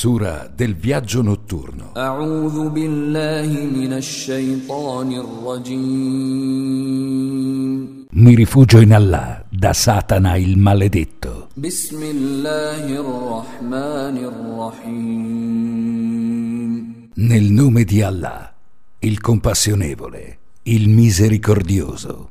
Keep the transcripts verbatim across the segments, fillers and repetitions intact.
Sura del viaggio notturno. A'udhu billahi minash shaitanir rajim. Mi rifugio in Allah da Satana il maledetto. Bismillahir rahmanir rahim. Nel nome di Allah, il compassionevole, il misericordioso.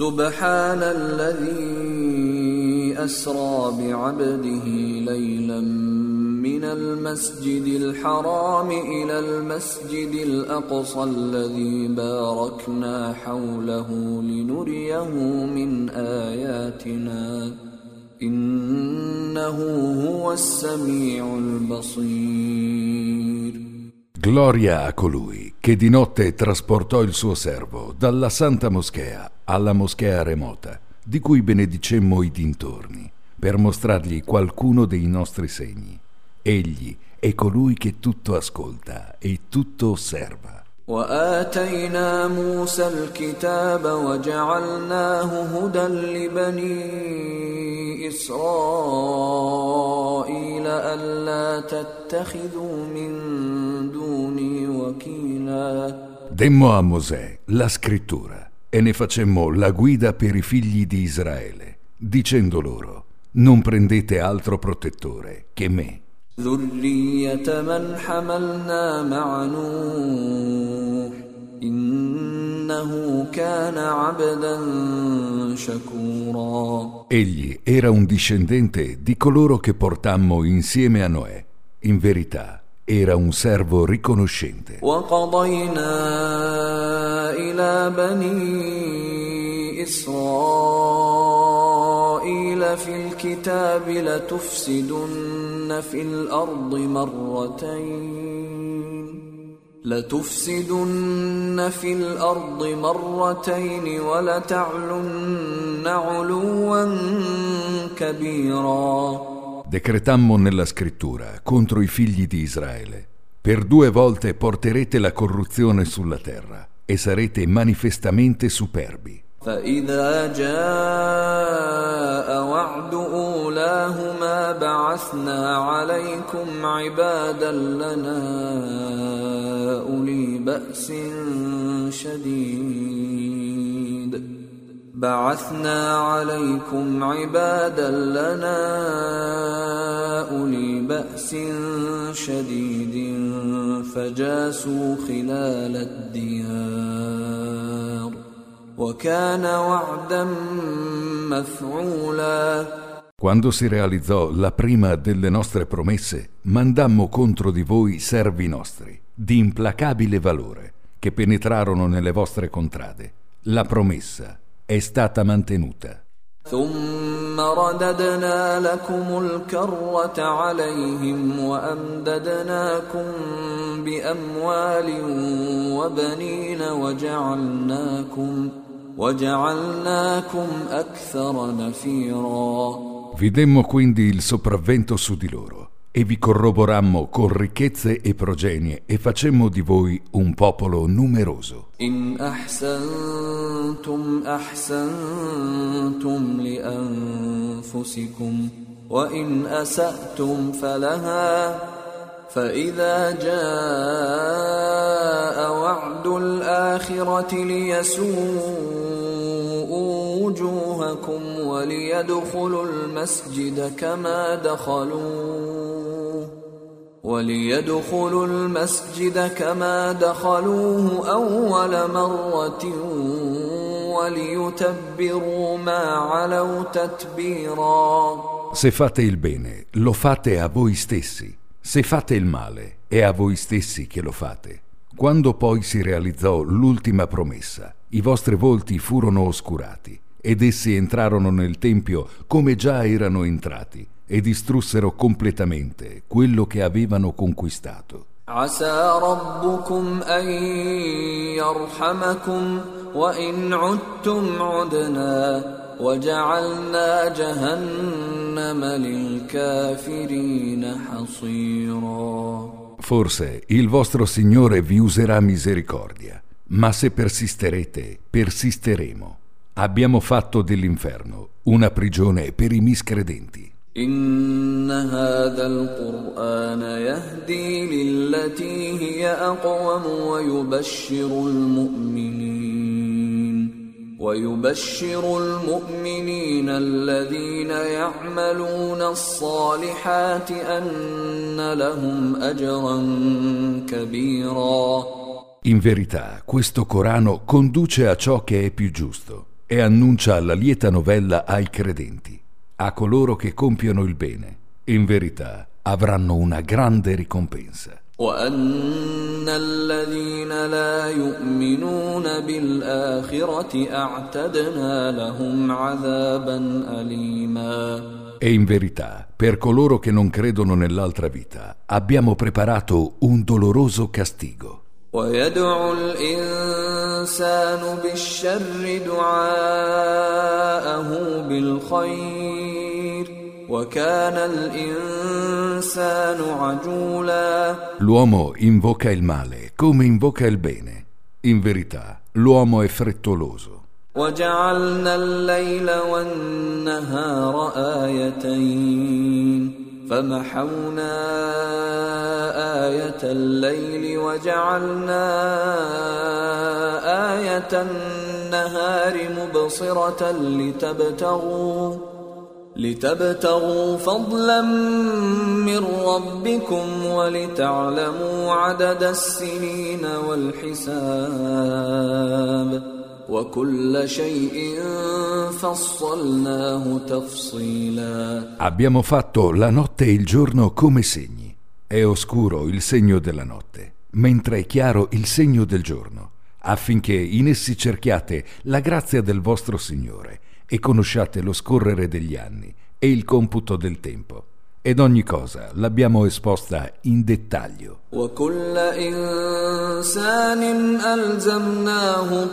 Subhanalladhi asra bi'abdihi laylan من المسجد الحرام إلى المسجد الأقصى الذي باركنا حوله لنريه من آياتنا إنه هو السميع البصير. Gloria a colui che di notte trasportò il suo servo dalla Santa Moschea alla Moschea remota, di cui benedicemmo i dintorni, per mostrargli qualcuno dei nostri segni. Egli è colui che tutto ascolta e tutto osserva. وآتينا موسى الكتاب وجعلناه هدى لبني إسرائيل ألا تتخذوا من دوني وكيلا. Demmo a Mosè la scrittura e ne facemmo la guida per i figli di Israele, dicendo loro: non prendete altro protettore che me. ذرية من حملنا مع نوح إنه كان عبدا شكورا. Egli era un discendente di coloro che portammo insieme a Noè. In verità era un servo riconoscente. وقضينا إلى بني إسرائيل في الكتاب لتفسدن في الأرض مرتين لتفسدن في الأرض مرتين ولتعلن علوا كبيرا. Decretammo nella scrittura contro i figli di Israele: per due volte porterete la corruzione sulla terra e sarete manifestamente superbi. فإذا جاء وعد أولاهما بعثنا عليكم عبادا لنا أولي بأس شديد بعثنا عليكم عبادا لنا أولي بأس شديد فجاسوا خلال الديار وكان وعدا مفعولا. Quando si realizzò la prima delle nostre promesse, mandammo contro di voi servi nostri, di implacabile valore, che penetrarono nelle vostre contrade. La promessa è stata mantenuta. ثم رددنا لكم الكرة عليهم وأمددناكم بأموال وبنين وجعلناكم وجعلناكم أكثر نفيرا. Vi demmo quindi il sopravvento su di loro e vi corroborammo con ricchezze e progenie e facemmo di voi un popolo numeroso. إن أحسنتم أحسنتم لأنفسكم وإن أسأتم فلها فإذا جاء وعد الآخرة ليسوءوا وجوهكم وليدخلوا المسجد كما دخلوه وليدخلوا المسجد كما دخلوه أول مرة وليتبروا ما علوا تتبيرا. Se fate il bene, lo fate a voi stessi. Se fate il male, è a voi stessi che lo fate. Quando poi si realizzò l'ultima promessa, i vostri volti furono oscurati ed essi entrarono nel Tempio come già erano entrati e distrussero completamente quello che avevano conquistato. عسى ربكم أن يرحمكم وإن عدتم عدنا وجعلنا جهنم للكافرين حصيرا. Forse il vostro Signore vi userà misericordia, ma se persisterete, persisteremo. Abbiamo fatto dell'inferno una prigione per i miscredenti. إن هذا القرآن يهدي للتي هي أقوم ويبشر المؤمنين ويبشر المؤمنين الذين يعملون الصالحات أن لهم أجرا كبيرا. In verità, questo Corano conduce a ciò che è più giusto e annuncia la lieta novella ai credenti, a coloro che compiono il bene. In verità, avranno una grande ricompensa. وأن الذين لا يؤمنون بالآخرة أعتدنا لهم عذابا أليما. E in verità, per coloro che non credono nell'altra vita, abbiamo preparato un doloroso castigo. ويدعو الإنسان بالشر دعاءه بالخير وكان الإنسان عجولا. L'uomo invoca il male come invoca il bene. In verità, l'uomo è frettoloso. وجعلنا الليل والنهار آيتين فمحونا آية الليل وجعلنا آية النهار مبصرة لتبتغوا لتبتغوا فضلا من ربكم ولتعلموا عدد السنين والحساب وَكُلَّ شَيْءٍ فَصَّلْنَاهُ تَفْصِيلًا. Abbiamo fatto la notte e il giorno come segni. È oscuro il segno della notte, mentre è chiaro il segno del giorno, affinché in essi cerchiate la grazia del vostro Signore e conosciate lo scorrere degli anni e il computo del tempo. Ed ogni cosa l'abbiamo esposta in dettaglio. وَكُلَّ إِنسَانٍ أَلْزَمْنَاهُ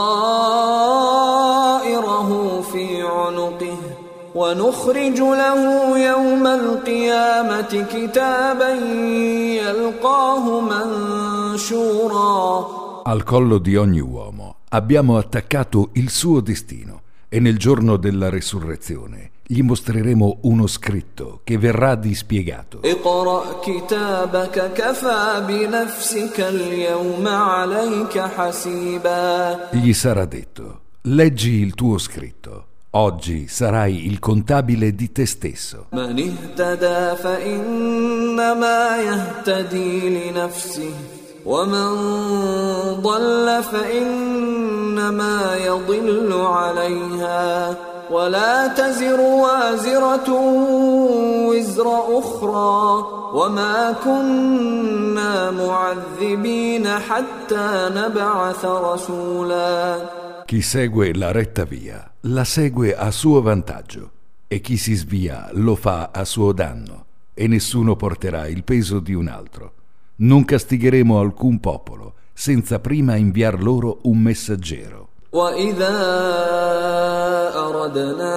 طَائِرَهُ فِي عُنُقِهِ وَنُخْرِجُ لَهُ يَوْمَ الْقِيَامَةِ كِتَابًا يَلْقَاهُ مَنشُورًا. Al collo di ogni uomo abbiamo attaccato il suo destino e nel giorno della resurrezione gli mostreremo uno scritto che verrà dispiegato. اقرأ كتابك كفى بنفسك اليوم عليك حسيبا. Gli sarà detto: leggi il tuo scritto. Oggi sarai il contabile di te stesso. من اهتدى فإنما يهتدي لنفسه ومن ضل فإنما يضل عليها ولا تزر وازرة وزر أخرى وما كنا معذبين حتى نبعث رسولا. Chi segue la retta via la segue a suo vantaggio e chi si svia lo fa a suo danno e nessuno porterà il peso di un altro. Non castigheremo alcun popolo senza prima inviar loro un messaggero. وَإِذَا أَرَدْنَا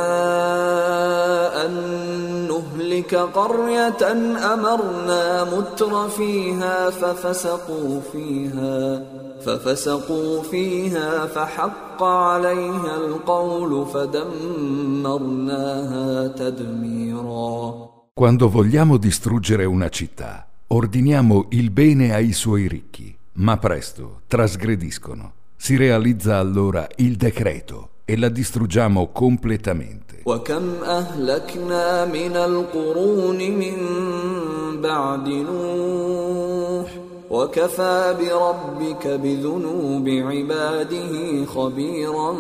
أَن نُهْلِكَ قَرْيَةً أَمَرْنَا مُتْرَ فِيهَا فَفَسَقُوا فِيهَا فَفَسَقُوا فِيهَا فَحَقَّ عَلَيْهَا الْقَوْلُ فَدَمَّرْنَاهَا تَدْمِيرًا. Quando vogliamo distruggere una città, ordiniamo il bene ai suoi ricchi, ma presto trasgrediscono. Si realizza allora il decreto e la distruggiamo completamente. وَكَمْ أَهْلَكْنَا مِنَ الْقُرُونِ مِنْ بَعْدِ نُوحٍ وَكَفَى بِرَبِّكَ بِذُنُوبِ عِبَادِهِ خَبِيرًا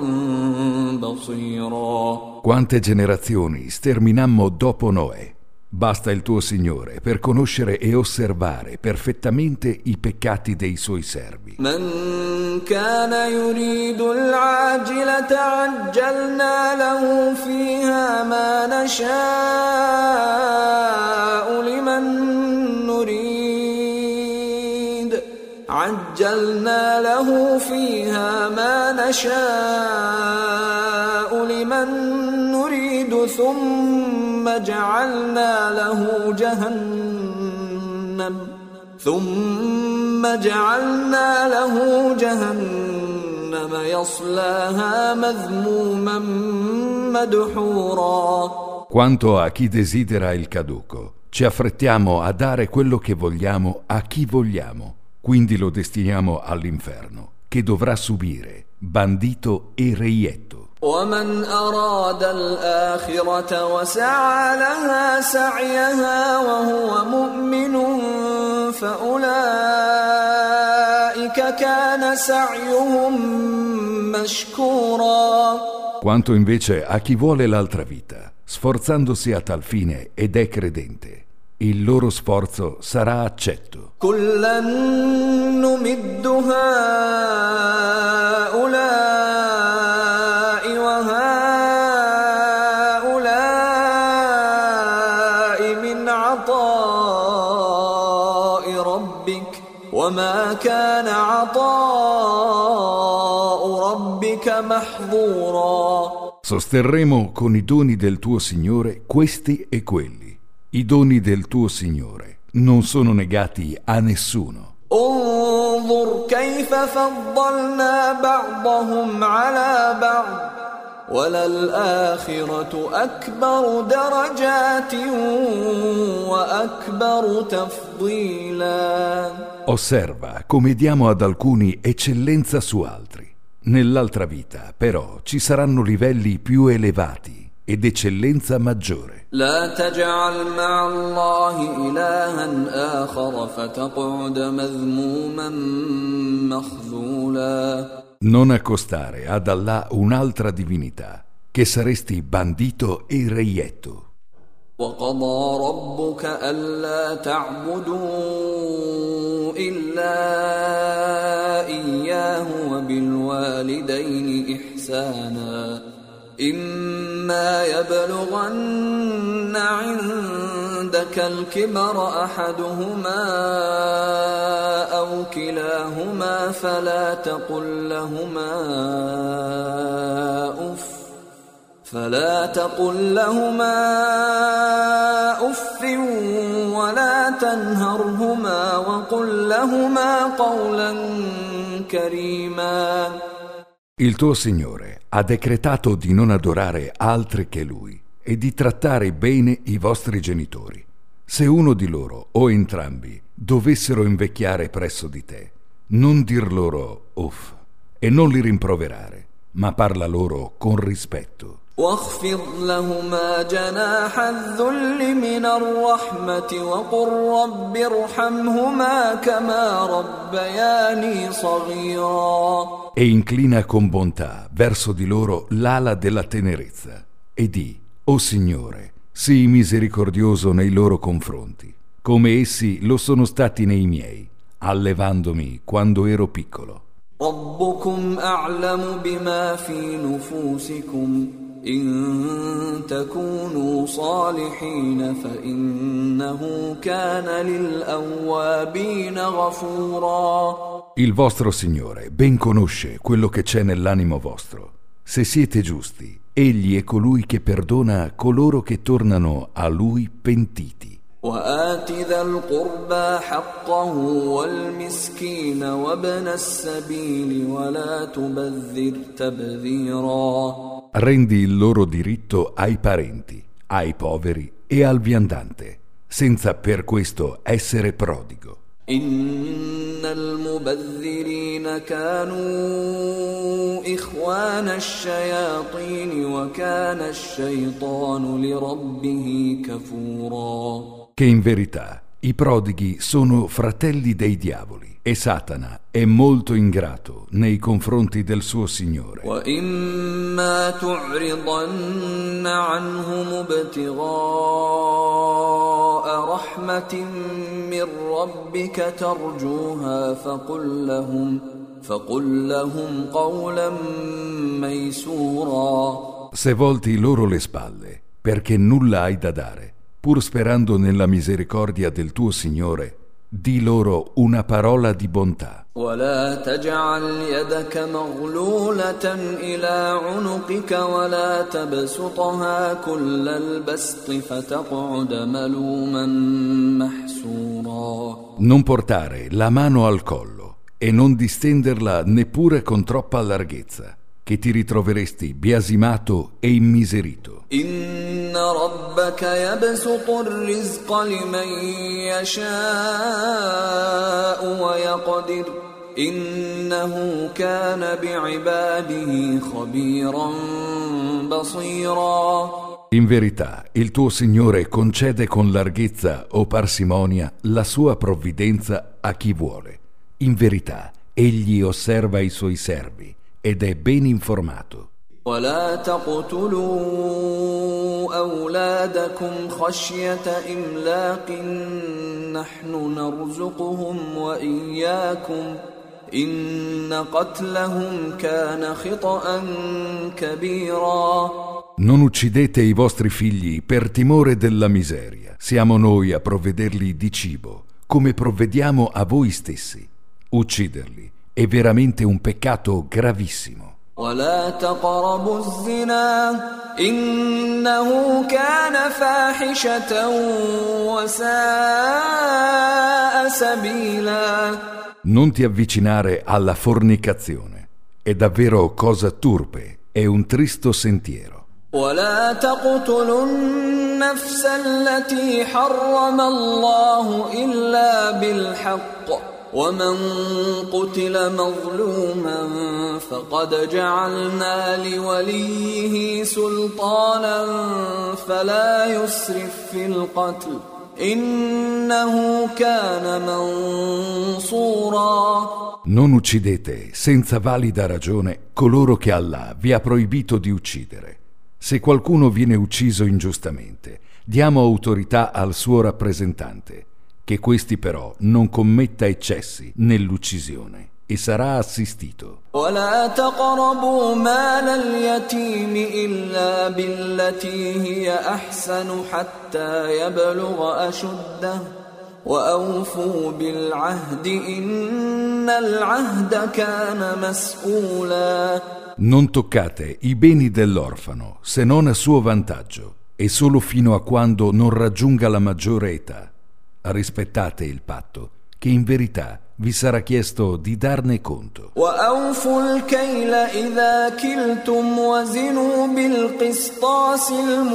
بَصِيرًا. Quante generazioni sterminammo dopo Noè. Basta il tuo Signore per conoscere e osservare perfettamente i peccati dei suoi servi. من كان يريد العاجلة عجلنا له فيها ما نشاء لمن نريد عجلنا له فيها ما نشاء لمن نريد ثم جعلنا له جهنم ثم جعلنا له جهنم يصلاها مذموما مدحورا. Quanto a chi desidera il caduco, ci affrettiamo a dare quello che vogliamo a chi vogliamo, quindi lo destiniamo all'inferno, che dovrà subire bandito e reietto. ومن أراد الآخرة وسعى لها سعيها وهو مؤمن فأولئك كان سعيهم مشكورا. Quanto invece a chi vuole l'altra vita, sforzandosi a tal fine ed è credente, il loro sforzo sarà accetto. كلا نمد هؤلاء وهؤلاء من عطاء ربك وما كان عطاء ربك محظورا. Sosterremo con i doni del tuo Signore questi e quelli. I doni del tuo Signore non sono negati a nessuno. انظر كيف فضلنا بعضهم على بعض وللآخرة أكبر درجات وأكبر تفضيلا. Osserva come diamo ad alcuni eccellenza su altri. Nell'altra vita, però, ci saranno livelli più elevati ed eccellenza maggiore. لا تجعل مع الله إلها آخر فتقعد مذموما مخذولا. Non accostare ad Allah un'altra divinità, che saresti bandito e reietto. وقضى ربك ألا تعبدوا إلا إياه وبالوالدين إحسانا إما يبلغن عندك الكبر أحدهما أو كلاهما فلا تقل لهما أف فلا تقل لهما أف ولا تنهرهما وقل لهما قولا كريما. Il tuo Signore ha decretato di non adorare altri che Lui e di trattare bene i vostri genitori. Se uno di loro o entrambi dovessero invecchiare presso di te, non dir loro uff e non li rimproverare, ma parla loro con rispetto. واخفض لهما جناح الذل من الرحمة وقل رب ارحمهما كما ربياني صغيرا. E inclina con bontà verso di loro l'ala della tenerezza e di: O Signore, sii misericordioso nei loro confronti, come essi lo sono stati nei miei, allevandomi quando ero piccolo. ربكم أعلم بما في نفوسكم إن تكونوا صالحين فإنه كان للأوابين غفورا. Il vostro Signore ben conosce quello che c'è nell'animo vostro. Se siete giusti, Egli è colui che perdona coloro che tornano a Lui pentiti. وآت ذا القربى حقه والمسكين وابن السبيل ولا تبذر تبذيرا. Rendi il loro diritto ai parenti, ai poveri e al viandante, senza per questo essere prodigo. إن المبذرين كانوا إخوان الشياطين وكان الشيطان لربه كفورا. Che in verità i prodighi sono fratelli dei diavoli e Satana è molto ingrato nei confronti del suo Signore. وإما تعرضن عنهم ابتغاء رحمة من ربك ترجوها فقل لهم فقل لهم قولا ميسورا. Se volti loro le spalle, perché nulla hai da dare, pur sperando nella misericordia del tuo Signore, di loro una parola di bontà. ولا تجعل يدك مغلولة إلى عنقك ولا تبسطها كل البسط فتقعد ملوما محسورا. Non portare la mano al collo e non distenderla neppure con troppa larghezza, che che ti ritroveresti biasimato e immiserito. إن ربك يبسط الرزق لمن يشاء ويقدر إنه كان بعباده خبيرا بصيرا. In verità, il tuo Signore concede con larghezza o parsimonia la sua provvidenza a chi vuole. In verità, egli osserva i suoi servi ed è ben informato. ولا تقتلوا أولادكم خشية إملاق نحن نرزقهم وإياكم إن قتلهم كان خطأ كبيرا. Non uccidete i vostri figli per timore della miseria. Siamo noi a provvederli di cibo, come provvediamo a voi stessi. Ucciderli è veramente un peccato gravissimo. ولا تقربوا الزنا إنه كان فاحشة وساء سبيلا. Non ti avvicinare alla fornicazione. È davvero cosa turpe, è un tristo sentiero. ولا تقتلوا النفس التي حرم الله إلا بالحق ومن قتل مظلوما فقد جعلنا لوليه سلطانا فلا يسرف في القتل إنه كان منصورا. Non uccidete senza valida ragione coloro che Allah vi ha proibito di uccidere. Se qualcuno viene ucciso ingiustamente, diamo autorità al suo rappresentante, che questi però non commetta eccessi nell'uccisione e sarà assistito. ولا تقربوا مال اليتيم إلا بالتي هي أحسن حتى يبلغ أشده وأوفوا بالعهد إن العهد كان مسؤولا. Non toccate i beni dell'orfano se non a suo vantaggio e solo fino a quando non raggiunga la maggiore età. Rispettate il patto, che in verità vi sarà chiesto di darne conto. وأوفوا الكيل إذا كلتم وزنوا بالقسطاس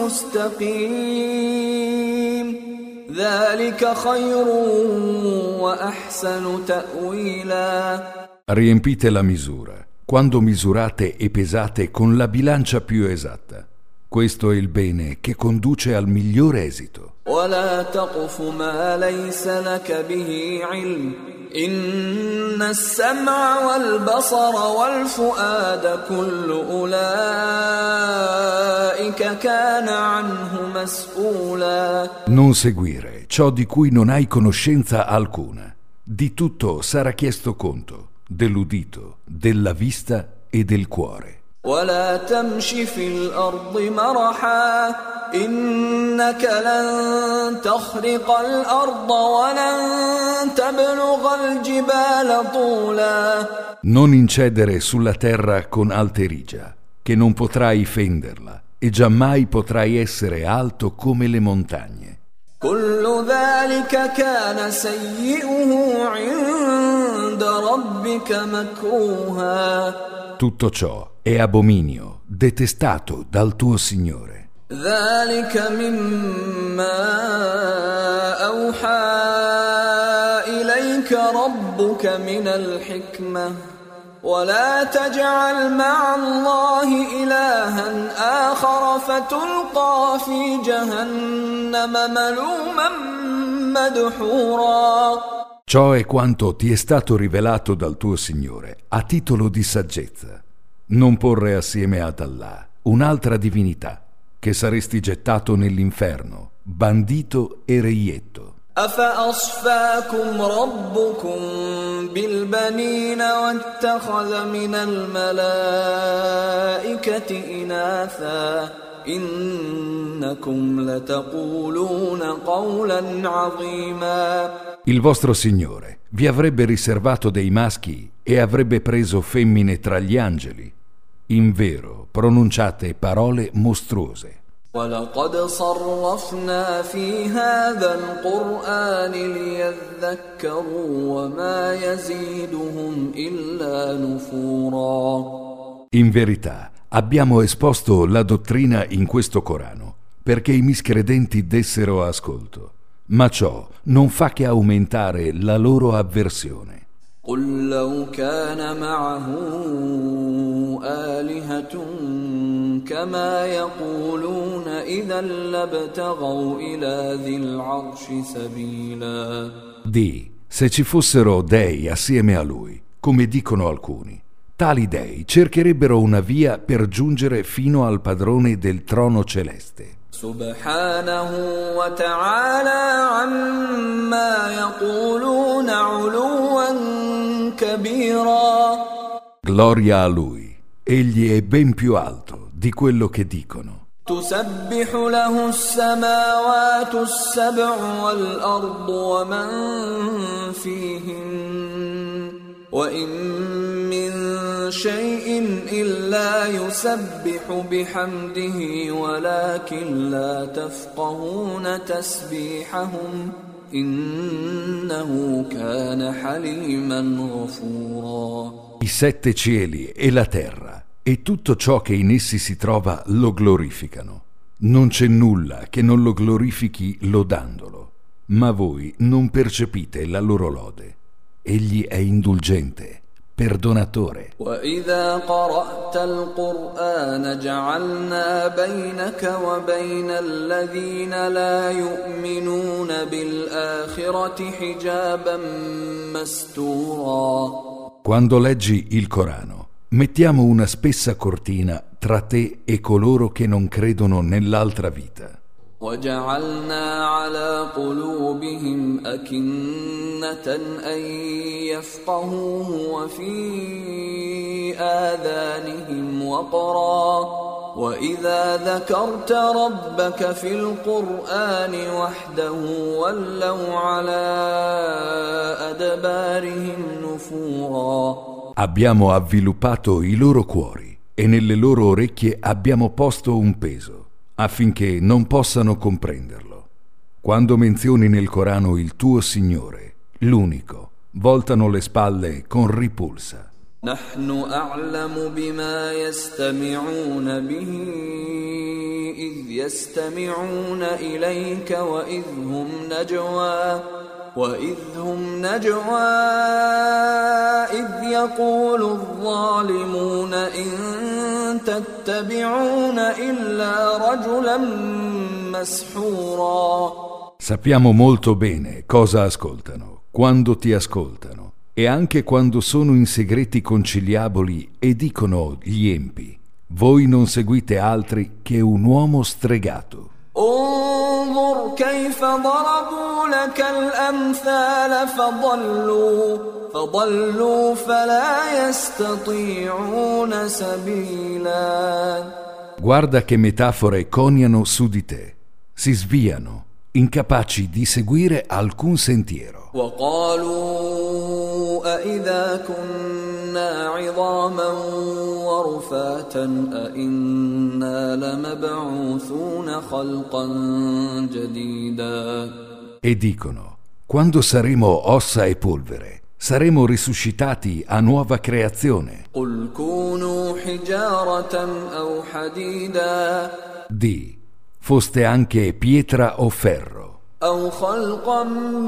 المستقيم ذلك خير وأحسن تأويلا. Riempite la misura quando misurate e pesate con la bilancia più esatta. Questo è il bene che conduce al miglior esito. ولا تقف ما ليس لك به علم إن السمع والبصر والفؤاد كل أولئك كان عنه مسؤولا. Non seguire ciò di cui non hai conoscenza alcuna. Di tutto sarà chiesto conto, dell'udito, della vista e del cuore. ولا تمش في الأرض مرحا إنك لن تخرق الأرض ولن تبلغ الجبال طولا. Non incedere sulla terra con alterigia, che non potrai fenderla e giammai potrai essere alto come le montagne. كل ذلك كان سيئه عند ربك مكروها. Tutto ciò è abominio, detestato dal tuo Signore. ذلك مما أوحى إليك ربك من الحكمة ولا تجعل مع الله إلها آخر فتلقى في جهنم ملوما مدحورا. Ciò è quanto ti è stato rivelato dal tuo Signore a titolo di saggezza. Non porre assieme ad Allah un'altra divinità, che saresti gettato nell'inferno, bandito e reietto. أفأصفاكم ربكم بالبنين واتخذ من الملائكة إناثا إنكم لتقولون قولا عظيما. Il vostro Signore vi avrebbe riservato dei maschi e avrebbe preso femmine tra gli angeli. Invero, pronunciate parole mostruose. وَلَقَدْ صَرَّفْنَا فِي هَذَا الْقُرْآنِ لِيَذَّكَّرُوا وَمَا يَزِيدُهُمْ إِلَّا نُفُورًا. In verità, abbiamo esposto la dottrina in questo Corano perché i miscredenti dessero ascolto, ma ciò non fa che aumentare la loro avversione. قل لو كان معه آلهة كما يقولون إذا لابتغوا إلى ذي العرش سبيلا. Di, se ci fossero dei assieme a lui, come dicono alcuni, tali dei cercherebbero una via per giungere fino al padrone del trono celeste. سبحانه وتعالى عما يقولون علوا كبيرا. Gloria a lui, egli è ben più alto di quello che dicono. تسبح له السماوات السبع والأرض ومن فيهن وإن من شيء إلا يسبح بحمده ولكن لا تفقهون تسبيحهم إنه كان حليما غفورا. I sette cieli e la terra e tutto ciò che in essi si trova lo glorificano. Non c'è nulla che non lo glorifichi lodandolo, ma voi non percepite la loro lode. Egli è indulgente, perdonatore. وَإِذَا قَرَأْتَ الْقُرْآنَ جَعَلْنَا بَيْنَكَ وَبَيْنَ الَّذِينَ لَا يُؤْمِنُونَ بِالْآخِرَةِ حِجَابًا مَسْتُورًا. Quando leggi il Corano, mettiamo una spessa cortina tra te e coloro che non credono nell'altra vita. وَجَعَلْنَا عَلَى قُلُوبِهِمْ أَكِنَّةً أَن يَفْقَهُوهُ وَفِي آذَانِهِمْ وَقْرًا وَإِذَا ذَكَرْتَ رَبَّكَ فِي الْقُرْآنِ وَحْدَهُ وَلَّوْا عَلَى أَدْبَارِهِمْ نُفُورًا. Abbiamo avviluppato i loro cuori e nelle loro orecchie abbiamo posto un peso, affinché non possano comprenderlo. Quando menzioni nel Corano il tuo Signore, l'unico, voltano le spalle con ripulsa. نحن أعلم بما يستمعون به إذ يستمعون إليك وإذ هم نجوى وإذ هم نجوى إذ يقول الظالمون إن تتبعون إلا رجلا مسحورا. Sappiamo molto bene cosa ascoltano, quando ti ascoltano, e anche quando sono in segreti conciliaboli e dicono gli empi: voi non seguite altri che un uomo stregato. انظر كيف ضربوا لك الأمثال فضلوا فضلوا فلا يستطيعون سبيلا. Guarda che metafore coniano su di te, si sviano, incapaci di seguire alcun sentiero. وقالوا أإذا كنا عظاما ورفاتا أإنا لمبعوثون خلقا جديدا. E dicono: quando saremo ossa e polvere, saremo risuscitati a nuova creazione. قل كونوا حجارة أو حديدا. Di, foste anche pietra o ferro. أو خلقا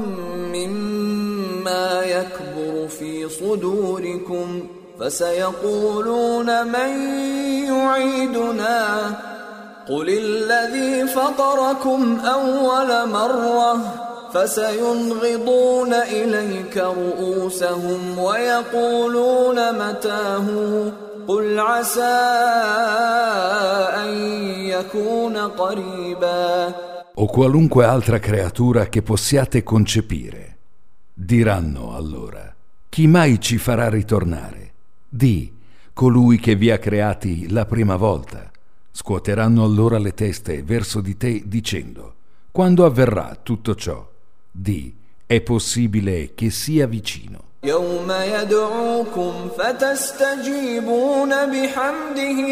مما يكبر في صدوركم فسيقولون من يعيدنا قل الذي فطركم أول مرة فسينغضون إليك رؤوسهم ويقولون متاه قل عسى أن يكون قريبا. O qualunque altra creatura che possiate concepire. Diranno allora: chi mai ci farà ritornare? Di, colui che vi ha creati la prima volta. Scuoteranno allora le teste verso di te dicendo: quando avverrà tutto ciò? Di, è possibile che sia vicino. يوم يدعوكم فتستجيبون بحمده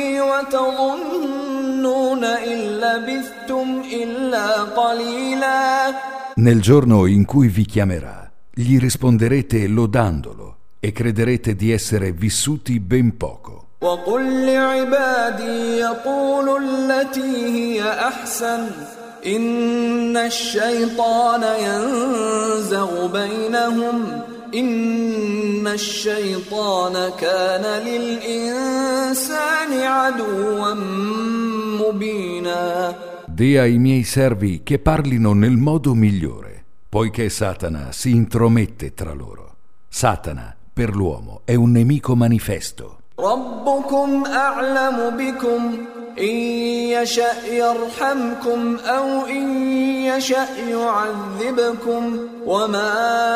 وتظنون إن لبثتم إلا قليلا. Nel giorno in cui vi chiamerà, gli risponderete lodandolo e crederete di essere vissuti ben poco. وقل لعبادي يقولوا التي هي أحسن إن الشيطان ينزغ بينهم إن الشيطان كان للإنسان عدوا مبينا. Dì ai miei servi che parlino nel modo migliore, poiché Satana si intromette tra loro. Satana, per l'uomo, è un nemico manifesto. ربكم أعلم بكم إن يشأ يرحمكم أو إن يشأ يعذبكم وما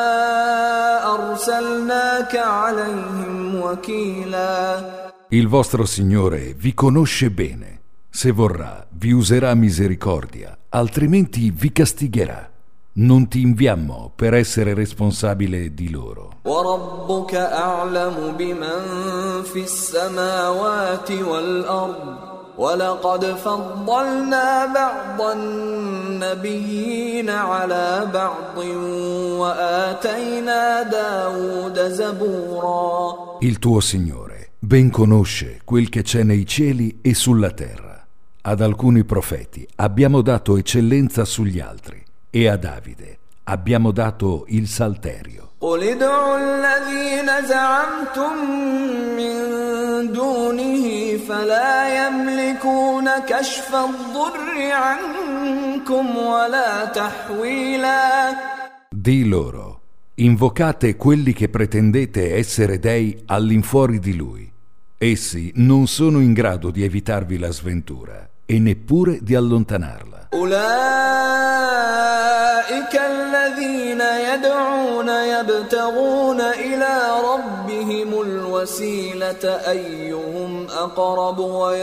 أرسلناك عليهم وكيلا. Il vostro Signore vi conosce bene. Se vorrà, vi userà misericordia, altrimenti vi castigherà. Non ti inviammo per essere responsabile di loro. وَرَبُّكَ أَعْلَمُ بِمَنْ فِي السَّمَاوَاتِ وَالْأَرْضِ وَلَقَدْ فَضَّلْنَا بَعْضَ النَّبِيِّينَ عَلَى بَعْضٍ وَآتَيْنَا دَاوُودَ زَبُورًا. Il tuo Signore ben conosce quel che c'è nei cieli e sulla terra. Ad alcuni profeti abbiamo dato eccellenza sugli altri. E a Davide abbiamo dato il salterio. قُلِ ادْعُوا الَّذِينَ زَعَمْتُم مِّن دُونِهِ فَلَا يَمْلِكُونَ كَشْفَ الضُّرِّ عَنكُمْ وَلَا تَحْوِيلًا. Di loro, invocate quelli che pretendete essere dei all'infuori di Lui. Essi non sono in grado di evitarvi la sventura e neppure di allontanarla. أولئك الذين يدعون يبتغون إلى ربهم الوسيلة أيهم أقرب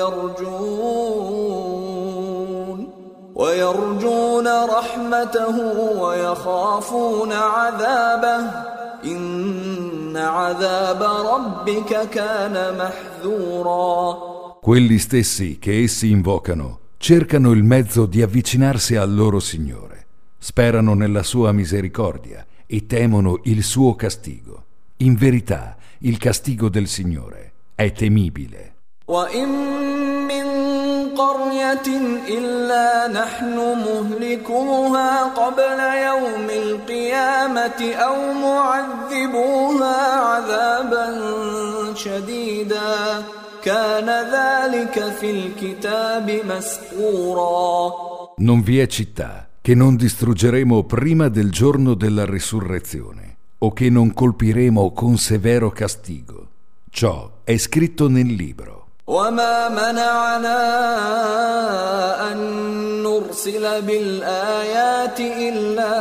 ويرجون ويرجون رحمته ويخافون عذابه إن عذاب ربك كان محذورا. Quelli stessi che essi invocano cercano il mezzo di avvicinarsi al loro Signore, sperano nella sua misericordia e temono il suo castigo. In verità, il castigo del Signore è temibile. وَإِن مِّن قَرْيَةٍ إِلَّا نَحْنُ مُهْلِكُوهَا قَبْلَ يَوْمِ الْقِيَامَةِ أَوْ مُعَذِّبُوهَا عَذَابًا شَدِيدًا كان ذلك في الكتاب مسطورا. Non vi è città che non distruggeremo prima del giorno della risurrezione o che non colpiremo con severo castigo. Ciò è scritto nel libro. وما منعنا أن نرسل بالآيات إلا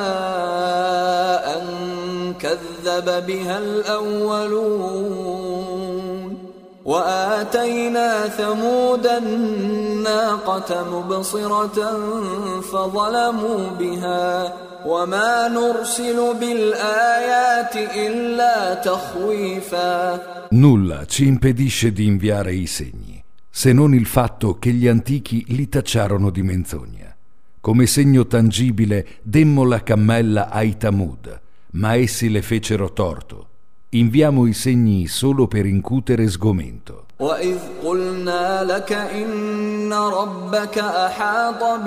أن كذب بها الأولون وآتينا ثمود الناقة مبصرة فظلموا بها وما نرسل بالآيات إلا تخويفا. Nulla ci impedisce di inviare i segni, se non il fatto che gli antichi li tacciarono di menzogna. Come segno tangibile demmo la cammella ai Tamud, ma essi le fecero torto. Inviamo i segni solo per incutere sgomento. وَإِذْ قُلْنَا لَكَ إِنَّ رَبَّكَ أَحَاطَ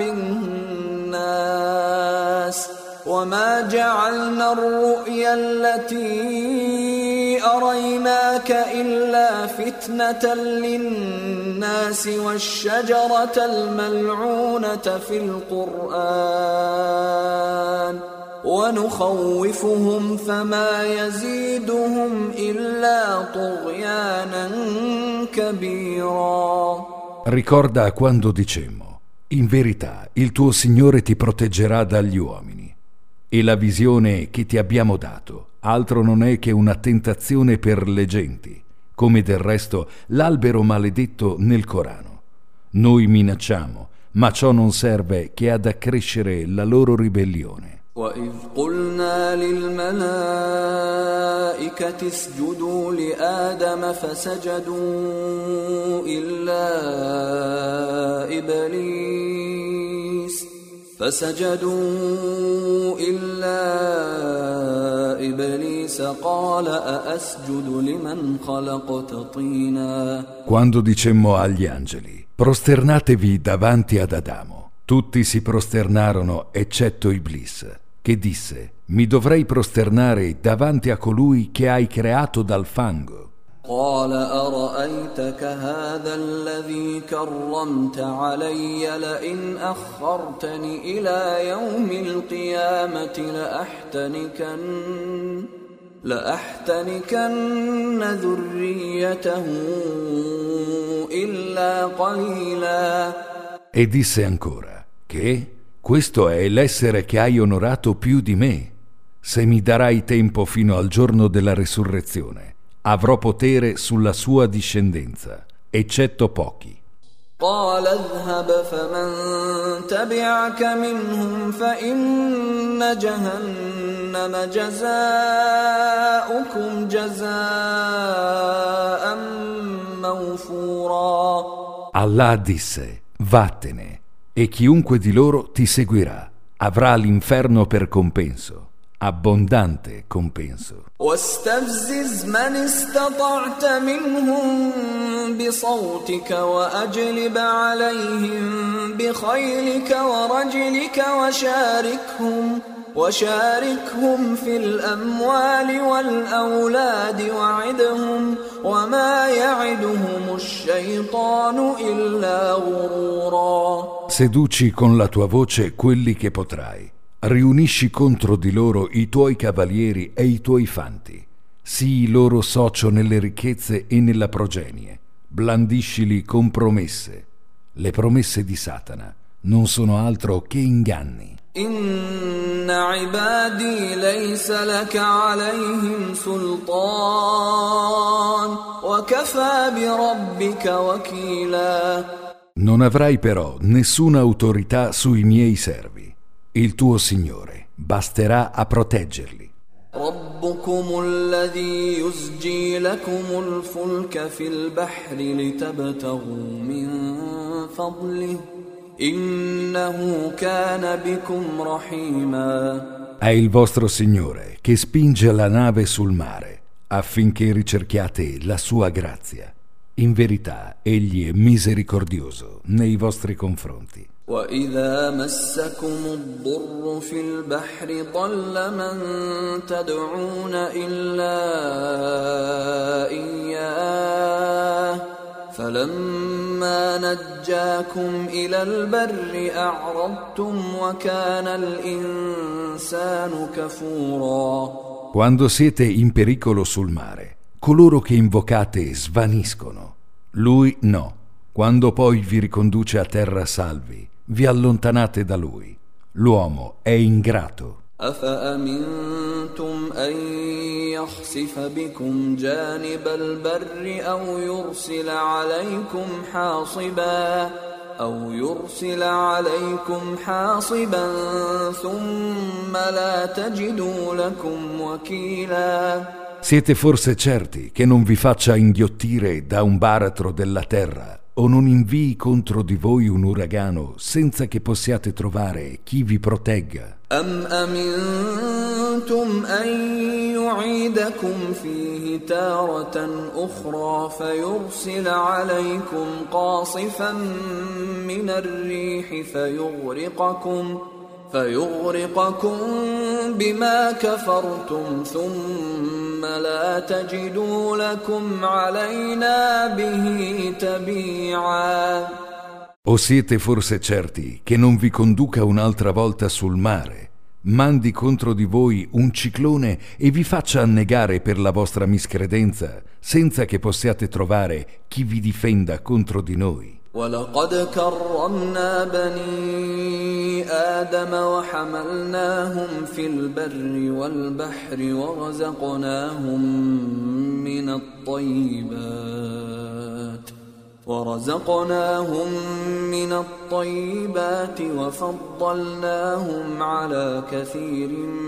بِالنَّاسِ وَمَا جَعَلْنَا الرُّؤْيَا الَّتِي أَرَيْنَاكَ إِلَّا فِتْنَةً لِلنَّاسِ وَالشَّجَرَةَ الْمَلْعُونَةَ فِي الْقُرْآنِ ونخوفهم فما يزيدهم إلا طغيانا كبيرا. Ricorda quando dicemmo: in verità il tuo Signore ti proteggerà dagli uomini, e la visione che ti abbiamo dato altro non è che una tentazione per le genti, come del resto l'albero maledetto nel Corano. Noi minacciamo, ma ciò non serve che ad accrescere la loro ribellione. وَإِذْ قُلْنَا لِلْمَلَائِكَةِ اسْجُدُوا لِآدَمَ فَسَجَدُوا إِلَّا إِبْلِيسَ فسجدوا إلا إبليس قال أأسجد لمن خلقت طينا. Quando dicemmo agli angeli: prosternatevi davanti ad Adamo, tutti si prosternarono eccetto Iblis, che disse: mi dovrei prosternare davanti a colui che hai creato dal fango. قال أرأيتك هذا الذي كرمت علي لئن أخرتني إلى يوم القيامة لأحتنكن لأحتنكن ذريته إلا قليلا. E disse ancora: che? Questo è l'essere che hai onorato più di me. Se mi darai tempo fino al giorno della resurrezione, avrò potere sulla sua discendenza, eccetto pochi. قال اذهب فمن تبعك منهم فإن جهنم جزاؤكم جزاء موفورا. Allah disse: vattene, e chiunque di loro ti seguirà avrà l'inferno per compenso, abbondante compenso. واستفزز من استطعت منهم بصوتك وأجلب عليهم بخيلك ورجلك وشاركهم وشاركهم في الأموال والأولاد وعدهم وما يعدهم الشيطان إلا غرورا. Seduci con la tua voce quelli che potrai. Riunisci contro di loro i tuoi cavalieri e i tuoi fanti. Sii loro socio nelle ricchezze e nella progenie. Blandiscili con promesse. Le promesse di Satana non sono altro che inganni. Inna ibadi laysa laka alayhim sultan wa kafa bi rabbika wakila. Non avrai però nessuna autorità sui miei servi. Il tuo Signore basterà a proteggerli. ربكم الذي يزجي لكم الفلك في البحر لتبتغوا من فضله إنه كان بكم رحيما. È il vostro Signore che spinge la nave sul mare affinché ricerchiate la sua grazia. In verità, egli è misericordioso nei vostri confronti. وَإِذَا مَسَّكُمُ الضُّرُّ فِي الْبَحْرِ ضَلَّ مَن تَدْعُونَ إِلَّا إِيَّاهُ فَلَمَّا نَجَّاكُمْ إِلَى الْبَرِّ أَعْرَضْتُمْ وَكَانَ الْإِنسَانُ كَفُورًا. Quando siete in pericolo sul mare, coloro che invocate svaniscono. Lui no. Quando poi vi riconduce a terra salvi, vi allontanate da lui. L'uomo è ingrato. أَفَأَمِنْتُمْ أَنْ يَخْسِفَ بِكُمْ جَانِبَ الْبَرِّ أَوْ يُرْسِلَ عَلَيْكُمْ حَاصِبًا أَوْ يُرْسِلَ عَلَيْكُمْ حَاصِبًا ثُمَّ لَا تَجِدُوا لَكُمْ وَكِيلًا. Siete forse certi che non vi faccia inghiottire da un baratro della terra o non invii contro di voi un uragano senza che possiate trovare chi vi protegga? أَمْ أَمِنْتُمْ أَنْ يُعِيدَكُمْ فِيهِ تَارَةً أُخْرَى فَيُرْسِلَ عَلَيْكُمْ قَاصِفًا مِنَ الرِّيحِ فَيُغْرِقَكُمْ فيغرقكم بما كفرتم ثم لا تجدوا لكم علينا به تبيعا. O siete forse certi che non vi conduca un'altra volta sul mare, mandi contro di voi un ciclone e vi faccia annegare per la vostra miscredenza, senza che possiate trovare chi vi difenda contro di noi? وَلَقَدْ كَرَّمْنَا بَنِي آدَمَ وَحَمَلْنَاهُمْ فِي الْبَرِّ وَالْبَحْرِ وَرَزَقْنَاهُم مِّنَ الطَّيِّبَاتِ وَرَزَقْنَاهُم مِّنَ الطَّيِّبَاتِ وَفَضَّلْنَاهُمْ عَلَى كَثِيرٍ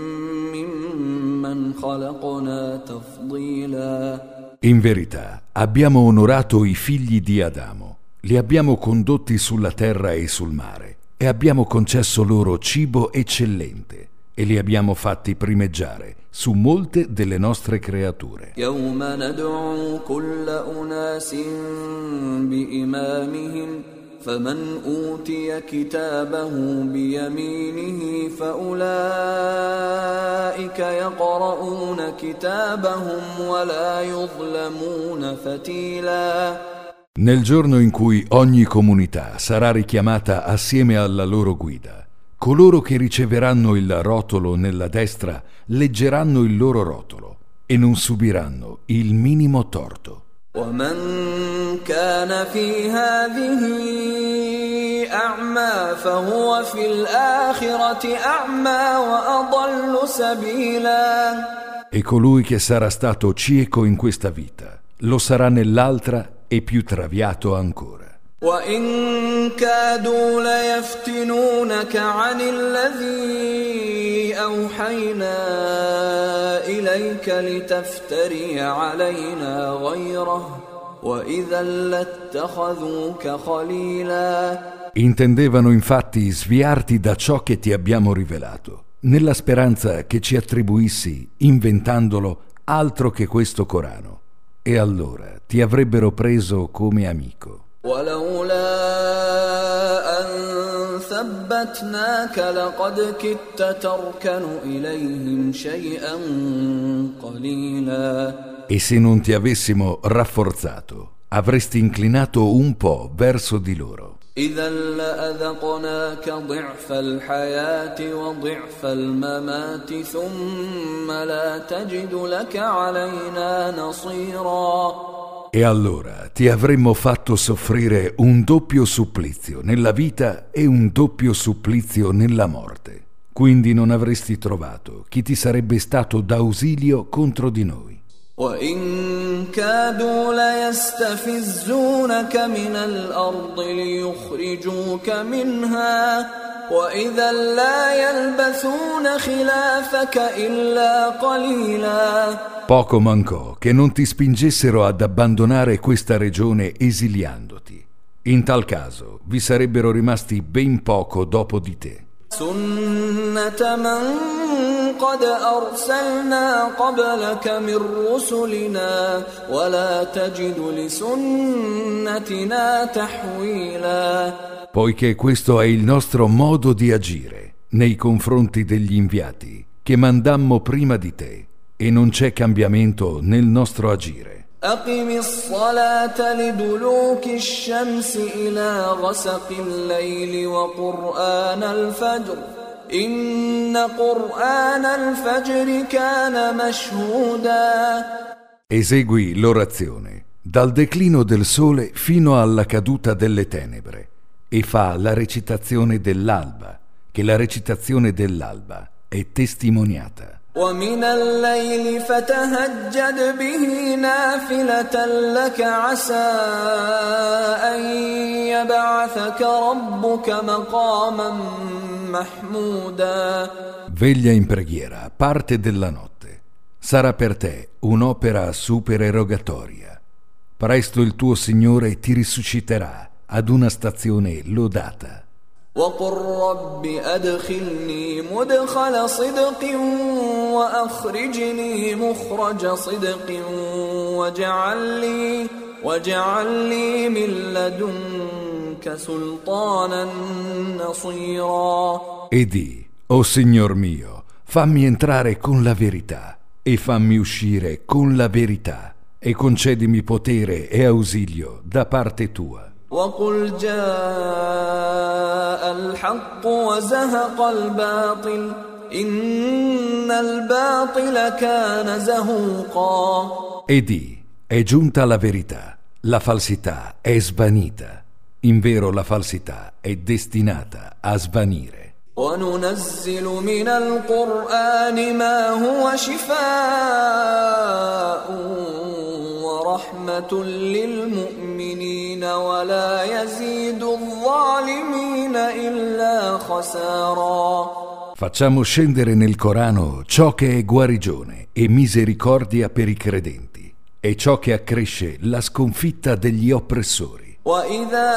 مِّمَّنْ خَلَقْنَا تَفْضِيلًا. In verità, abbiamo onorato i figli di Adamo. Li abbiamo condotti sulla terra e sul mare, e abbiamo concesso loro cibo eccellente e li abbiamo fatti primeggiare su molte delle nostre creature. يوم ندعو كل أناس بإمامهم فمن أوتي كتابه بيمينه فأولئك يقرؤون كتابهم ولا يظلمون فتيلا. Nel giorno in cui ogni comunità sarà richiamata assieme alla loro guida, coloro che riceveranno il rotolo nella destra leggeranno il loro rotolo e non subiranno il minimo torto. ومن كان في هذه أعمى فهو في الآخرة أعمى وأضل سبيلا. E colui che sarà stato cieco in questa vita lo sarà nell'altra e più traviato ancora. وإن كادوا ليفتنونك عن الذي أوحينا إليك لتفتري علينا غيره وإذا لاتخذوك خليلا. Intendevano infatti sviarti da ciò che ti abbiamo rivelato, nella speranza che ci attribuissi, inventandolo, altro che questo Corano, e allora ti avrebbero preso come amico. ولولا أن ثبتناك لقد كدت تركن إليهم شيئا قليلا. E se non ti avessimo rafforzato, avresti inclinato un po' verso di loro. إذا لأذقناك ضعف الحياة وضعف الممات ثم لا تجد لك علينا نصيرا. E allora ti avremmo fatto soffrire un doppio supplizio nella vita e un doppio supplizio nella morte. Quindi non avresti trovato chi ti sarebbe stato d'ausilio contro di noi. وَإِن كَادُوا لَيَسْتَفِزُّونَكَ مِنَ الْأَرْضِ لِيُخْرِجُوكَ مِنْهَا وَإِذًا لَّا يَلْبَثُونَ خِلَافَكَ إِلَّا قَلِيلًا. Poco mancò che non ti spingessero ad abbandonare questa regione esiliandoti. In tal caso vi sarebbero rimasti ben poco dopo di te. سُنَّةَ مَن قَدْ أَرْسَلْنَا قَبْلَكَ مِن رُّسُلِنَا وَلَا تَجِدُ لِسُنَّتِنَا تَحْوِيلًا. Poiché questo è il nostro modo di agire nei confronti degli inviati che mandammo prima di te, e non c'è cambiamento nel nostro agire. أقم الصلاة لدلوك الشمس إلى غسق الليل وقرآن الفجر إن قرآن الفجر كان مشهودا. Esegui l'orazione dal declino del sole fino alla caduta delle tenebre e fa la recitazione dell'alba, che la recitazione dell'alba è testimoniata. ومن الليل فتهجد به نافلة لك عسى أن يبعثك ربك مقاما محمودا. Veglia in preghiera parte della notte. Sarà per te un'opera supererogatoria. Presto il tuo Signore ti risusciterà ad una stazione lodata. وقل رب أدخلني مدخل صدق وأخرجني مخرج صدق واجعل لي واجعل لي من لدنك سلطانا نصيرا. E di, o Signor mio, fammi entrare con la verità e fammi uscire con la verità e concedimi potere e ausilio da parte tua. وقل جاء الحق وزهق الباطل إن الباطل كان زهوقا. E di, è giunta la verità, la falsità è svanita, invero la falsità è destinata a svanire. وننزل من القرآن ما هو شفاء ورحمة للمؤمنين ولا يزيد الظالمين إلا خسارا. Facciamo scendere nel Corano ciò che è guarigione e misericordia per i credenti e ciò che accresce la sconfitta degli oppressori وإذا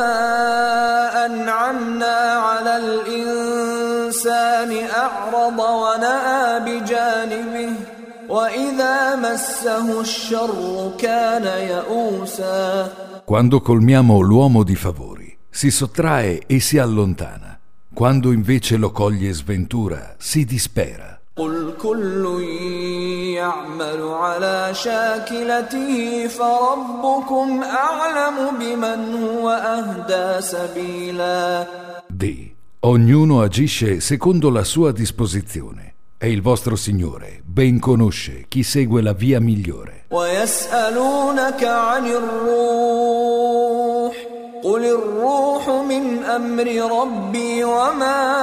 أنعمنا على الإنسان أعرض ونأى بجانبه وإذا مسه الشر كان يئوسا. Quando colmiamo l'uomo di favori, si sottrae e si allontana. Quando invece lo coglie sventura, si dispera. قل كل يعمل على شاكلته فربكم أعلم بمن هو أهدى سبيلا. Di, ognuno agisce secondo la sua disposizione e il vostro Signore ben conosce chi segue la via migliore. ويسألونك عن الروح قل الروح من أمر ربي وما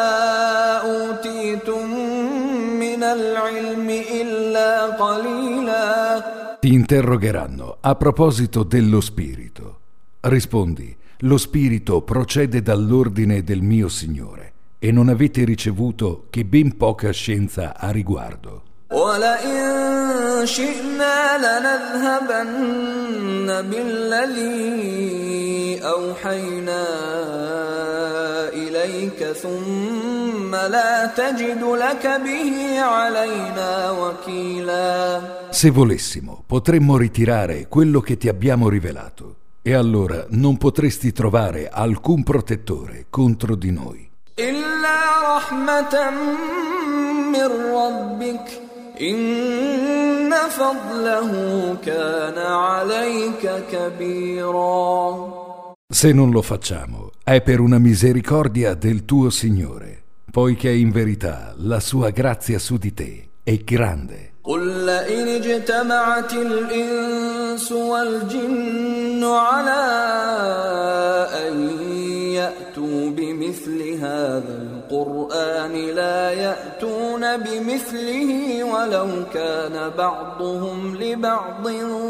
أوتيتم العلم إلا قليلا. Ti interrogheranno a proposito dello spirito. Rispondi, lo spirito procede dall'ordine del mio Signore e non avete ricevuto che ben poca scienza a riguardo. وَلَئِن شِئْنَا لَنَذْهَبَنَّ بِالَّذِي أَوْحَيْنَا إِلَيْكَ ثُمَّ لَا تَجِدُ لَكَ بِهِ عَلَيْنَا وَكِيلًا. Se volessimo, potremmo ritirare quello che ti abbiamo rivelato, e allora non potresti trovare alcun protettore contro di noi. إِلَّا رَحْمَةً مِّن رَّبِّكَ إن فضله كان عليك كبيرا. Se non lo facciamo, è per una misericordia del tuo Signore, poiché in verità la sua grazia su di te è grande. قل لئن اجتمعت الإنس والجن على أن يأتوا بمثل هذا القرآن لا يأتون بمثله ولو كان بعضهم لبعض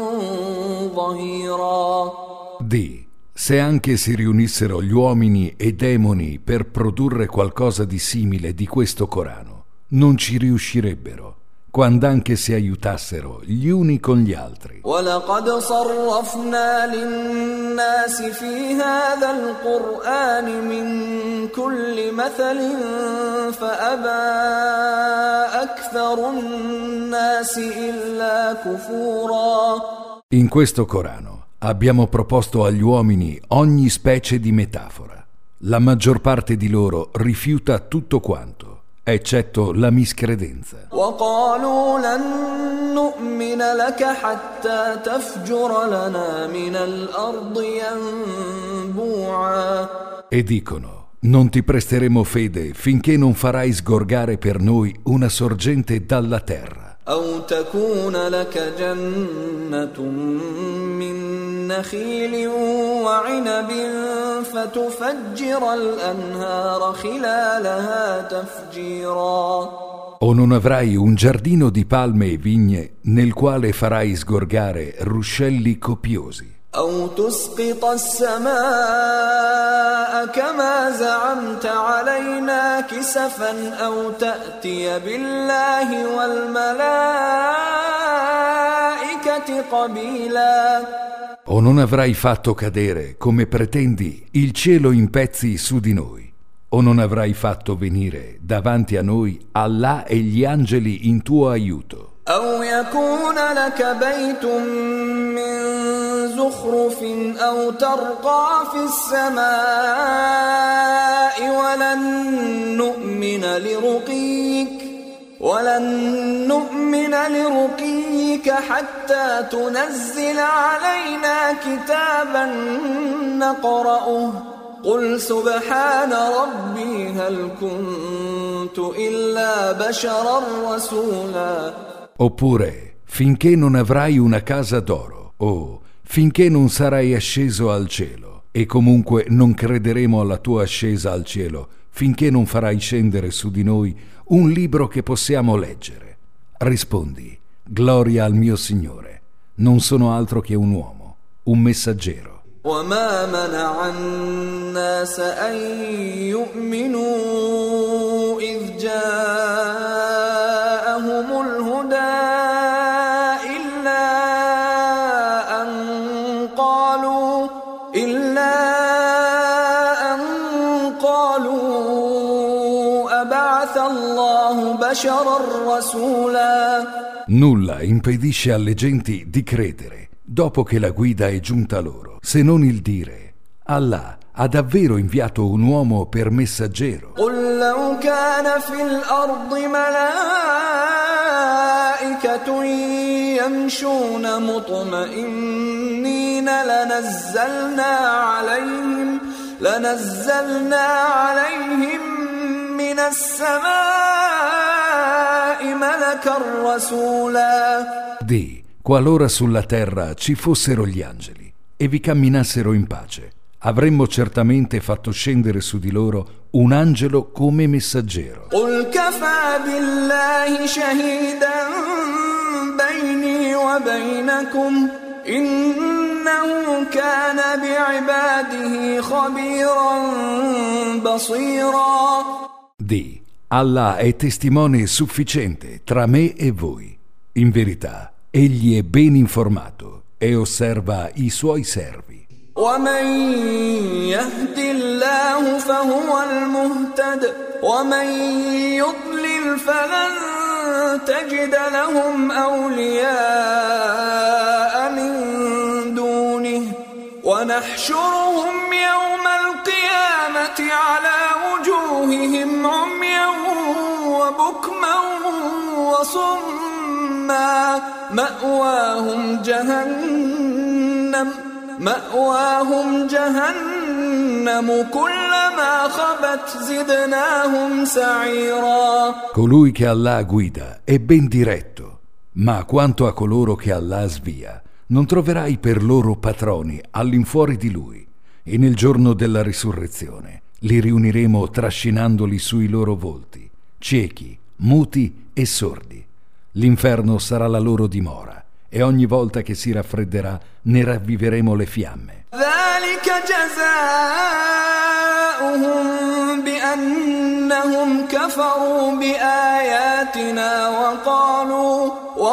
ظهيرا. Di, se anche si riunissero gli uomini e demoni per produrre qualcosa di simile di questo Corano, non ci riuscirebbero, quand'anche si aiutassero gli uni con gli altri. وَلَقَدْ صَرَّفْنَا لِلنَّاسِ فِي هَذَا الْقُرْآنِ مِنْ كُلِّ مَثَلٍ فَأَبَى أَكْثَرُ النَّاسِ إِلَّا كُفُورًا. In questo Corano abbiamo proposto agli uomini ogni specie di metafora. La maggior parte di loro rifiuta tutto quanto, eccetto la miscredenza. وَقَالُوا لَن نُّؤْمِنَ لَكَ حَتَّى تَفْجُرَ لَنَا مِنَ الْأَرْضِ يَنبُوعًا. E dicono, non ti presteremo fede finché non farai sgorgare per noi una sorgente dalla terra. أَوْ تَكُونَ لَكَ جَنَّةٌ مِّن نَّخِيلٍ وَعِنَبٍ فَتُفَجِّرَ الْأَنْهَارَ خِلَالَهَا تَفْجِيرًا. O non avrai un giardino di palme e vigne nel quale farai sgorgare ruscelli copiosi. أَوْ تُسْقِطَ السَّمَاءَ كَمَا زَعَمْتَ عَلَيْنَا كِسَفًا أَوْ تَأْتِيَ بِاللَّهِ وَالْمَلَائِكَةِ قَبِيلًا. O non avrai fatto cadere, come pretendi, il cielo in pezzi su di noi, o non avrai fatto venire davanti a noi Allah e gli angeli in tuo aiuto. أَوْ يَكُونَ لَكَ بَيْتٌ مِّن زُخْرُفٍ أَوْ تَرْقَىٰ فِي السَّمَاءِ وَلَن نُّؤْمِنَ لِرُقِيِّكَ وَلَن نُّؤْمِنَ لِرُقِيِّكَ حَتَّىٰ تُنَزِّلَ عَلَيْنَا كِتَابًا نَّقْرَؤُهُ قُلْ سُبْحَانَ رَبِّي هَلْ كُنتُ إِلَّا بَشَرًا رَّسُولًا. Oppure, finché non avrai una casa d'oro, o finché non sarai asceso al cielo, e comunque non crederemo alla tua ascesa al cielo, finché non farai scendere su di noi un libro che possiamo leggere. Rispondi, gloria al mio Signore, non sono altro che un uomo, un messaggero. وَمَا مَنَعَ النَّاسَ أَن يُؤْمِنُوا إِذْ جَاءَهُمُ الْهُدَىٰ إِلَّا أَن قَالُوا بشرا رسولا. Nulla impedisce alle genti di credere dopo che la guida è giunta loro, se non il dire: Allah ha davvero inviato un uomo per messaggero. قل لو كان في الأرض ملائكة يمشون مطمئنين لنزلنا عليهم لنزلنا عليهم من السماء ملكا رسولا. Di, qualora sulla terra ci fossero gli angeli e vi camminassero in pace, avremmo certamente fatto scendere su di loro un angelo come messaggero. قل كفى بالله شهيدا بيني وبينكم إنه كان بعباده خبيرا بصيرا. Di, Allah è testimone sufficiente tra me e voi. In verità, egli è ben informato e osserva i suoi servi. ومن يهد الله فهو المهتد ومن يضلل فلن تجد لهم أولياء من دونه ونحشرهم يوم القيامة على وجوههم عميا وبكما وصما مأواهم جهنم مأواهم جهنم كلما خبت زدناهم سعيرا. Colui che Allah guida è ben diretto, ma quanto a coloro che Allah svia, non troverai per loro patroni all'infuori di lui, e nel giorno della risurrezione li riuniremo trascinandoli sui loro volti, ciechi, muti e sordi. L'inferno sarà la loro dimora, e ogni volta che si raffredderà ne ravviveremo le fiamme. ذلك جزاؤهم بأنهم كفروا بآياتنا وقالوا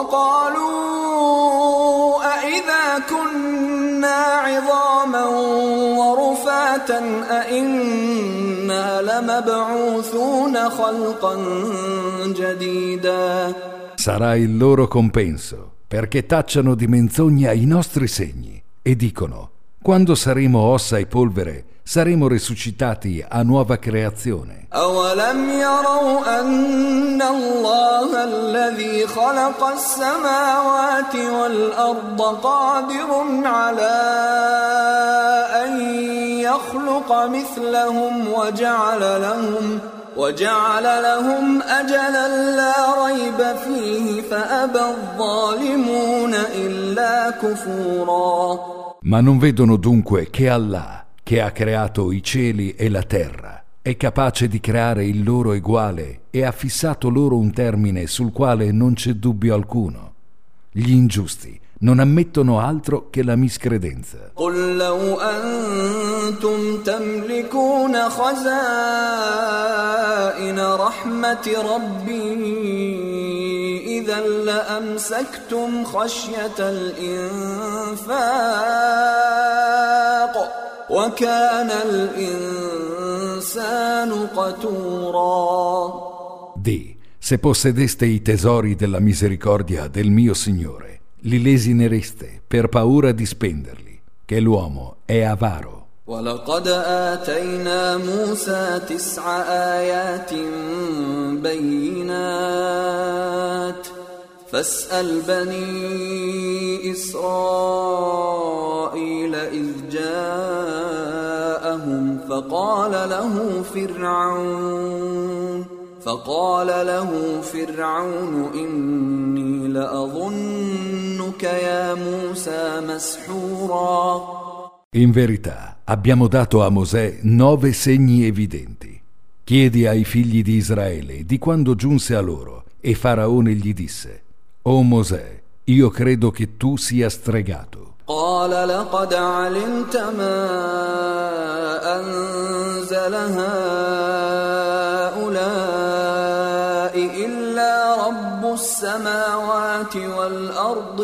وقالوا أإذا كنا عظاما ورفاتا أإنا لمبعوثون خلقا جديدا. Sarà il loro compenso, perché tacciano di menzogna i nostri segni e dicono: quando saremo ossa e polvere saremo resuscitati a nuova creazione. أولم يروا أن الله الذي خلق السماوات والأرض قادر على أن يخلق مثلهم وجعل لهم وجعل لهم أجلا لا ريب فيه فأبى الظالمون إلا كفورا. Ma non vedono dunque che Allah, che ha creato i cieli e la terra, è capace di creare il loro eguale e ha fissato loro un termine sul quale non c'è dubbio alcuno. Gli ingiusti non ammettono altro che la miscredenza. قل لو أنتم تملكون خزائن رحمة ربي إذا لأمسكتم خشية الإنفاق وكان الإنسان قتورا. Di, se possedeste i tesori della misericordia del mio Signore, li lesinereste per paura di spenderli, che l'uomo è avaro. ولقد آتينا موسى تسع آيات بينات فاسأل بني إسرائيل إذ جاءهم فقال له فرعون فقال له فرعون إني لأظنك يا موسى مسحورا. In verità, abbiamo dato a Mosè nove segni evidenti. Chiedi ai figli di Israele di quando giunse a loro, e Faraone gli disse: O Mosè, io credo che tu sia stregato. قال لقد علمت ما أنزل هؤلاء إلا رب السماوات والأرض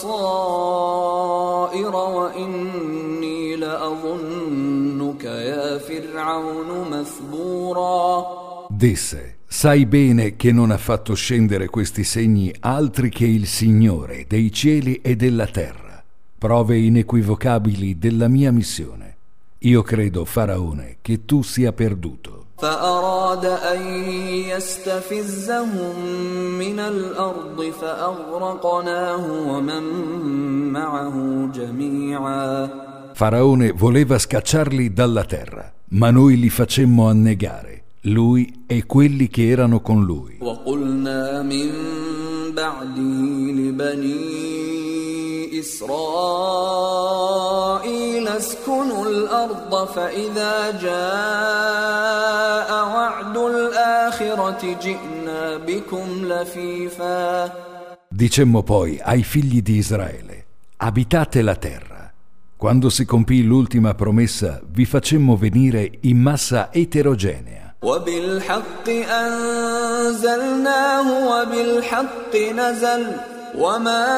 بصائر وإني لأظنك يا فرعون مثبورا. Disse: sai bene che non ha fatto scendere questi segni altri che il Signore dei cieli e della terra, prove inequivocabili della mia missione. Io credo, Faraone, che tu sia perduto. فأراد أن يستفزهم من الأرض فأغرقناه ومن معه جميعا. Faraone voleva scacciarli dalla terra, ma noi li facemmo annegare, lui e quelli che erano con lui. وقلنا من بعده لبني إسرائيل اسكنوا الأرض فإذا جاء وعد الآخرة جئنا بكم لفيفا. Dicemmo poi ai figli di Israele: abitate la terra. Quando si compì l'ultima promessa, vi facemmo venire in massa eterogenea. وبالحق أنزلناه وبالحق نزل وما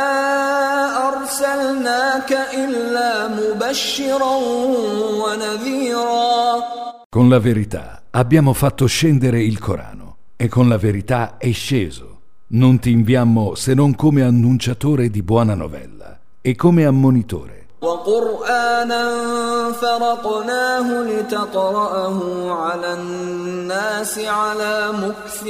أرسلناك إلا مبشرا ونذيرا. Con la verità abbiamo fatto scendere il Corano e con la verità è sceso. Non ti inviammo se non come annunciatore di buona novella e come ammonitore. وقرآنا فرقناه لتقرأه على الناس على مكث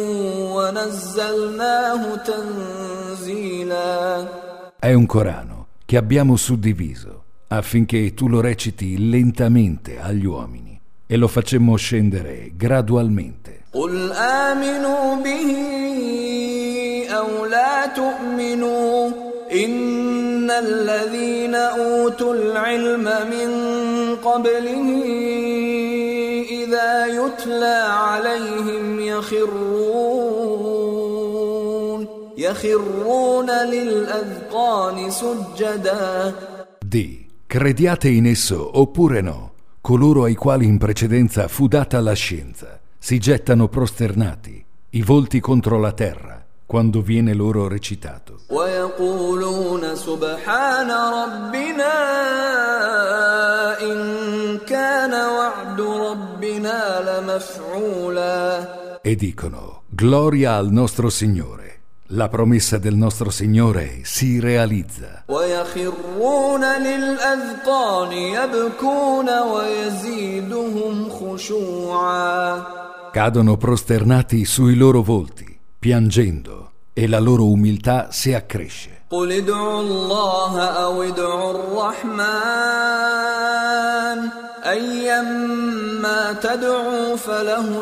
ونزلناه تنزيلا. È un Corano che abbiamo suddiviso affinché tu lo reciti lentamente agli uomini e lo facemmo scendere gradualmente. قل آمنوا به أو لا تؤمنوا إن الذين أوتوا العلم من قبله إذا يتلى عليهم يخرون يخرون للأذقان سجدا. Di, crediate in esso oppure no, coloro ai quali in precedenza fu data la scienza si gettano prosternati, i volti contro la terra, quando viene loro recitato. ويقولون سبحان ربنا إن كان وعد ربنا لمفعولا. E dicono: gloria al nostro Signore, la promessa del nostro Signore si realizza. ويخرون للأذقان يبكون ويزيدهم خشوعا. Cadono prosternati sui loro volti, piangendo, e la loro umiltà si accresce. قل ادعوا الله أو ادعوا الرحمن أيما تدعوا فله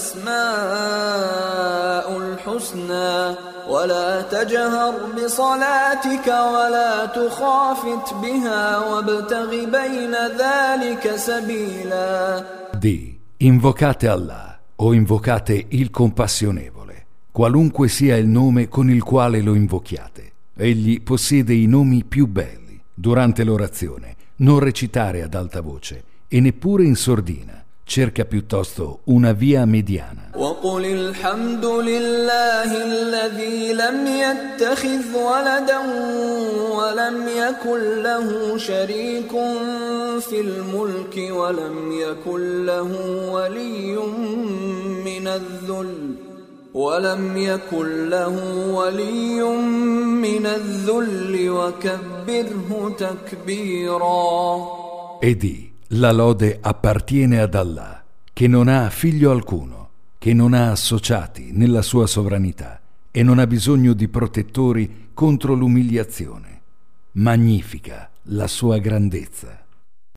الأسماء الحسنى ولا تجهر بصلاتك ولا تخافت بها وابتغ بين ذلك سبيلا. Di, invocate Allah o invocate il Compassionevole, qualunque sia il nome con il quale lo invochiate. Egli possiede i nomi più belli. Durante l'orazione non recitare ad alta voce e neppure in sordina. Cerca piuttosto una via mediana. وقل الحمد لله الذي لم يتخذ ولدا ولم يكن له شريك في الملك ولم يكن له ولي من الذل ولم يكن له ولي من الذل وكبره تكبيرا. E di, la lode appartiene ad Allah, che non ha figlio alcuno, che non ha associati nella sua sovranità e non ha bisogno di protettori contro l'umiliazione. Magnifica la sua grandezza.